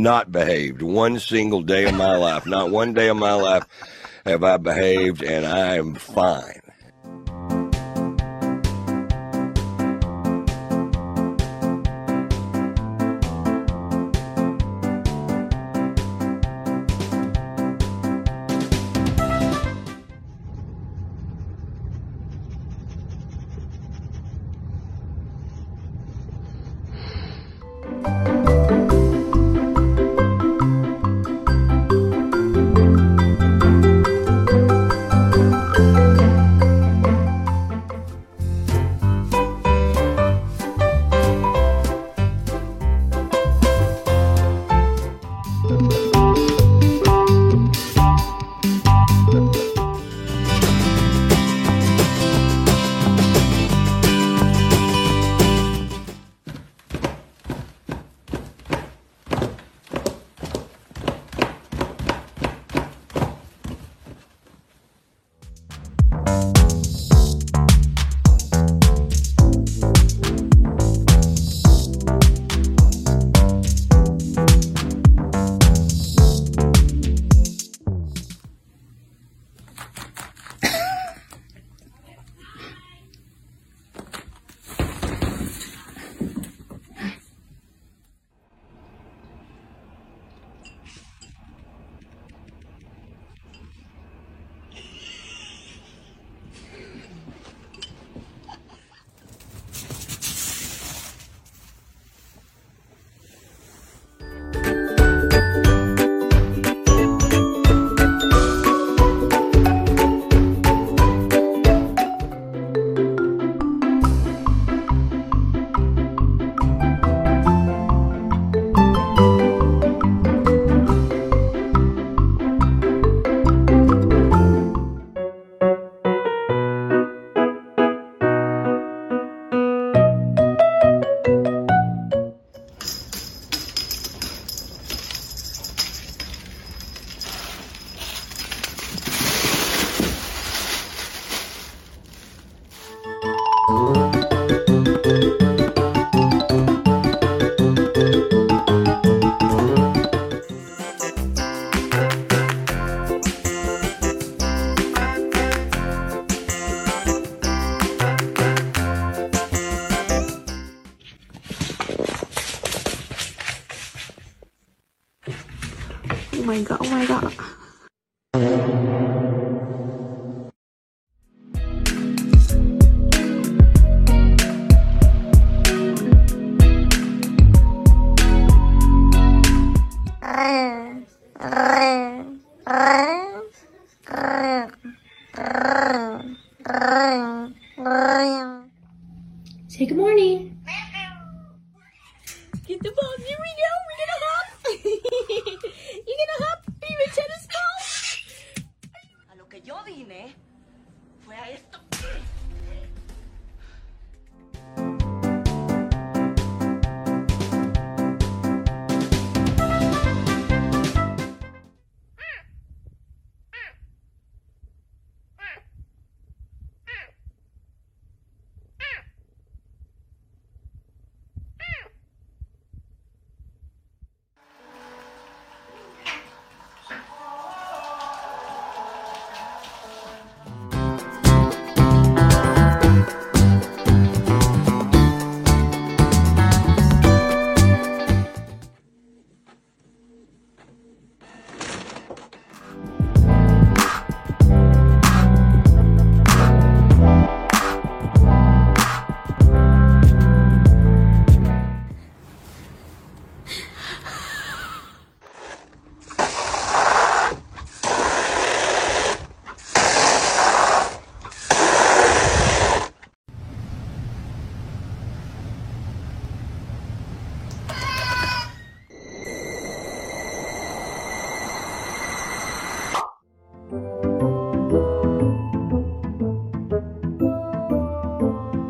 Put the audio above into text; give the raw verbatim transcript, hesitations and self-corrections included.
not behaved one single day of my life. Not one day of my life have I behaved, and I am fine. Oh my god, oh my god. Say good morning. Get the ball. Here we go. We're gonna hop. You gonna hop, baby tennis ball? A lo que yo vine fue a esto.